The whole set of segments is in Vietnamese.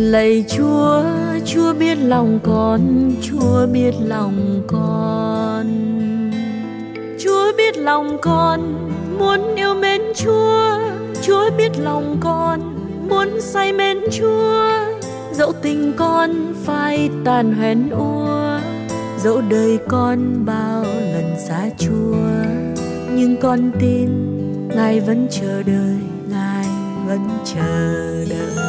Lạy Chúa, Chúa biết lòng con, Chúa biết lòng con. Chúa biết lòng con, muốn yêu mến Chúa. Chúa biết lòng con, muốn say mến Chúa. Dẫu tình con phai tàn hoen úa, dẫu đời con bao lần xa Chúa, nhưng con tin Ngài vẫn chờ đợi, Ngài vẫn chờ đợi.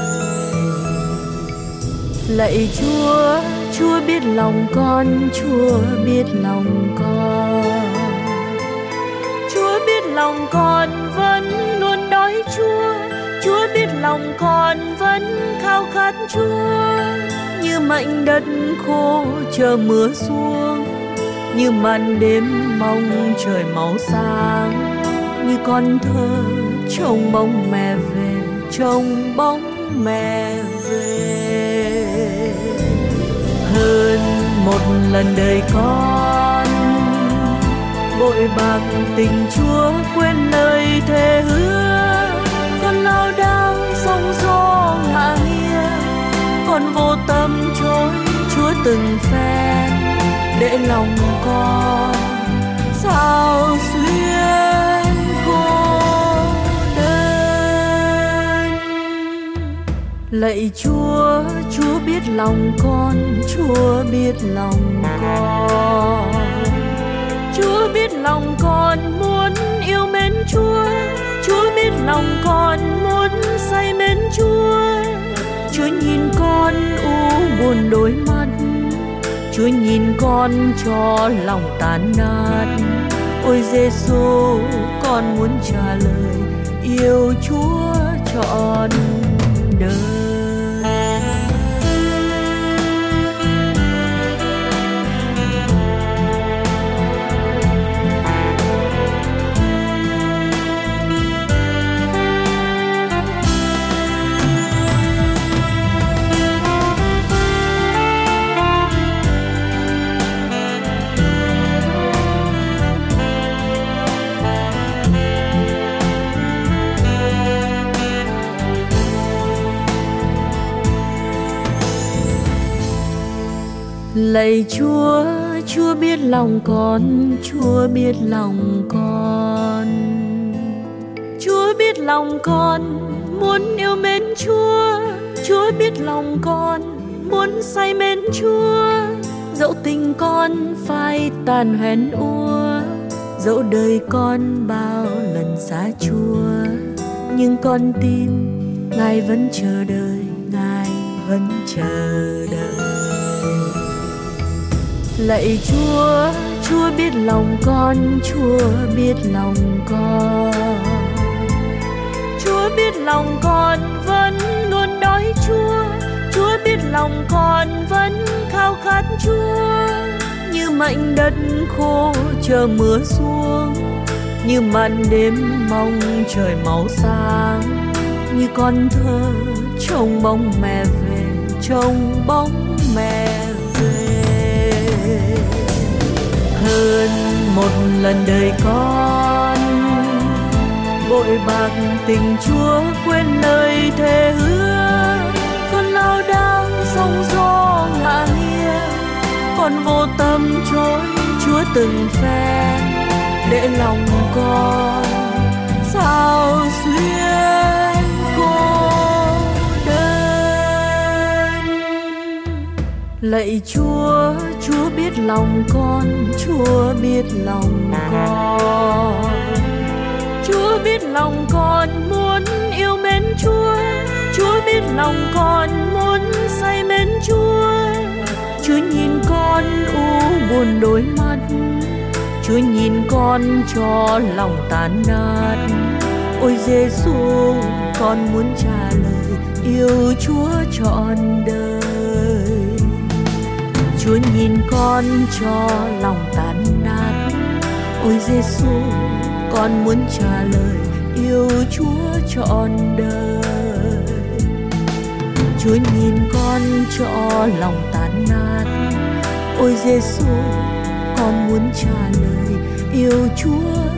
Lạy Chúa, Chúa biết lòng con, Chúa biết lòng con. Chúa biết lòng con vẫn luôn đói Chúa. Chúa biết lòng con vẫn khao khát Chúa. Như mảnh đất khô chờ mưa xuống, như màn đêm mong trời máu sáng. Như con thơ trông bóng mẹ về, trông bóng mẹ về. Hơn một lần đời con bội bạc tình Chúa, quên lời thề hứa. Con lao đao sóng gió ngả nghiêng, con vô tâm chối Chúa từng phen. Để lòng con sao xuyên cô đơn. Lạy Chúa, Chúa biết lòng con, Chúa biết lòng con. Chúa biết lòng con muốn yêu mến Chúa. Chúa biết lòng con muốn say mến Chúa. Chúa nhìn con u buồn đôi mắt, Chúa nhìn con cho lòng tan nát. Ôi Giêsu, con muốn trả lời yêu Chúa trọn đời. Lạy Chúa, Chúa biết lòng con, Chúa biết lòng con. Chúa biết lòng con muốn yêu mến Chúa. Chúa biết lòng con muốn say mến Chúa. Dẫu tình con phai tàn hoen úa, dẫu đời con bao lần xa Chúa, nhưng con tin Ngài vẫn chờ đợi, Ngài vẫn chờ đợi. Lạy Chúa, Chúa biết lòng con, Chúa biết lòng con. Chúa biết lòng con vẫn luôn đói Chúa. Chúa biết lòng con vẫn khao khát Chúa. Như mảnh đất khô chờ mưa xuống, như màn đêm mong trời máu sáng. Như con thơ trông bóng mẹ về, trông bóng mẹ về. Hơn một lần đời con bội bạc tình Chúa, quên lời thề hứa. Con lao đao sóng gió ngả nghiêng, con vô tâm chối Chúa từng phen. Để lòng con sao xuyên cô đơn. Lạy Chúa, Chúa biết lòng con, Chúa biết lòng con. Chúa biết lòng con muốn yêu mến Chúa. Chúa biết lòng con muốn say mến Chúa. Chúa nhìn con u buồn đôi mắt, Chúa nhìn con cho lòng tan nát. Ôi Giêsu, con muốn trả lời yêu Chúa trọn đời. Chúa nhìn con cho lòng tan nát. Ôi Giêsu, con muốn trả lời yêu Chúa trọn đời. Chúa nhìn con cho lòng tan nát. Ôi Giêsu, con muốn trả lời yêu Chúa